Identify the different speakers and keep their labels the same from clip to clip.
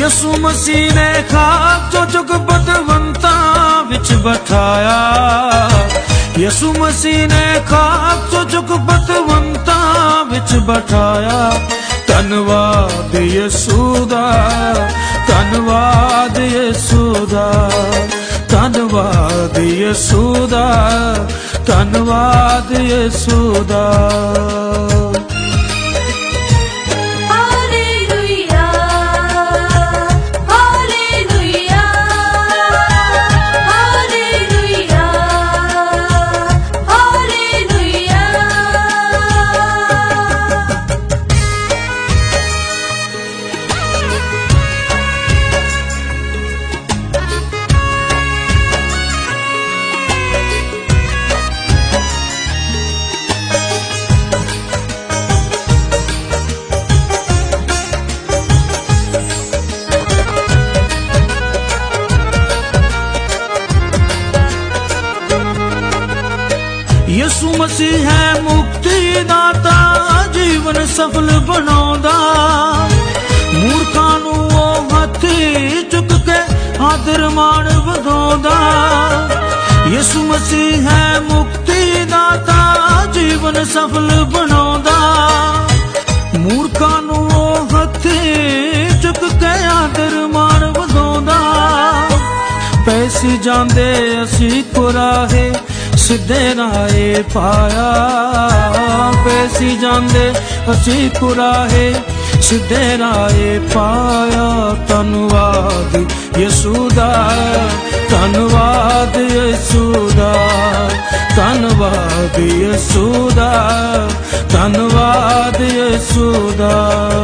Speaker 1: यसु मसीह ने खाक जो चुक बदवंता विच बैठाया। यसु मसीह ने खाक जो चुक बदवंता विच बैठाया। धन्नवाद यसु दा, धन्नवाद यसु दा, धन्नवाद यसु दा, धन्नवाद यसु दा। यसु मसीह है मुक्ति दाता, जीवन सफल बनाउंदा। मूर्खां नूं ओह हत्थी चुक के आदर मान वधाउंदा। यसु मसीह है मुक्ति दाता, जीवन सफल बनाउंदा। मूर्खां नूं ओह हत्थी चुक के आदर मान वधाउंदा। पैसी जांदे असी कुराहे सिद्धे राहे पाया। पैसी जांदे असी कुराहे सिद्धे राहे पाया। धन्नवाद यसु दा, धन्नवाद यसु दा, धन्नवाद यसु दा, धन्नवाद यसु दा।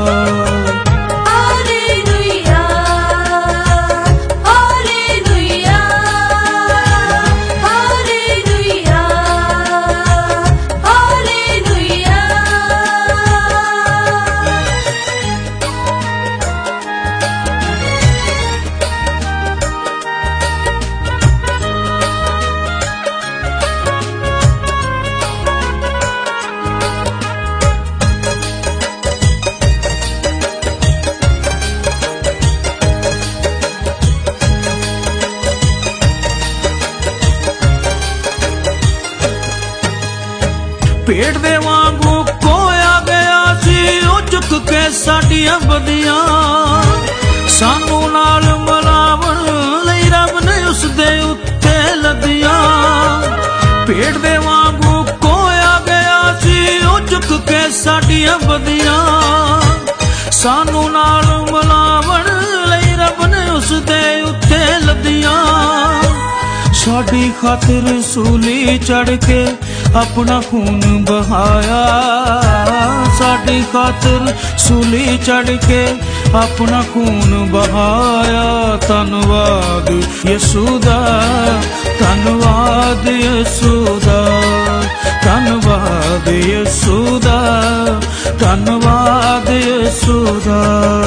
Speaker 1: पेट दे वांगू कोया गया सी ओ चुक के साडियां बदियां। सानू नाल मलावण लई रब ने उस दे उत्ते लदियां। पेट दे वांगू कोया गया सी ओ चुक के साडियां बदियां। सानू नाल मलावण लई रब ने उस दे उत्ते लदियां। साडी खातिर सूली चढ़ के अपना खून बहाया। साडी खातिर सूली चढ़ के अपना खून बहाया। धन्नवाद यसु दा, धन्नवाद यसु दा, धन्नवाद यसु दा, धन्नवाद यसु दा।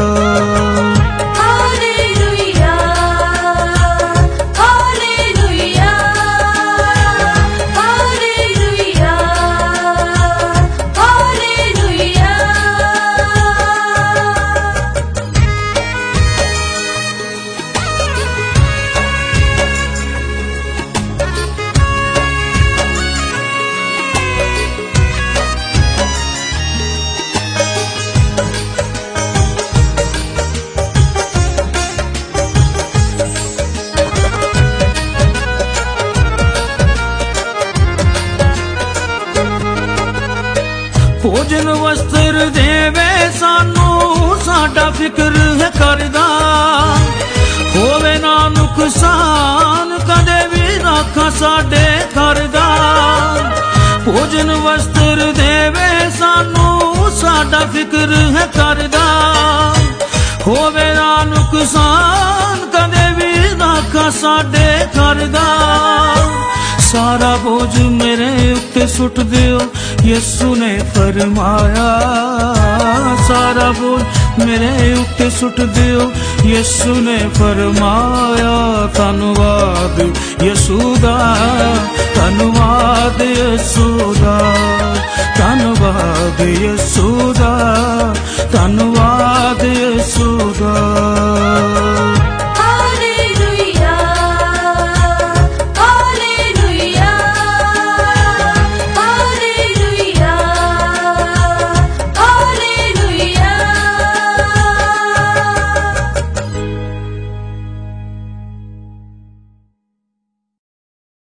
Speaker 1: भोजन वस्त्र देवे सानू साडा फिक्र है करदा। होवे ना नुकसान कदे भी राखा साडे घर दा। भोजन वस्त्र देवे सानू साडा फिक्र है करदा। होवे ना नुकसान कदे भी राखा साडे घर दा। सारा बोझ मेरे उत्ते सुट दियो यसु ने फरमाया। सारा बोझ मेरे उत्ते सुट दियो यसु ने फरमाया। धन्नवाद यसु दा, धन्नवाद यसु दा, धन्नवाद यसु दा, धन्नवाद।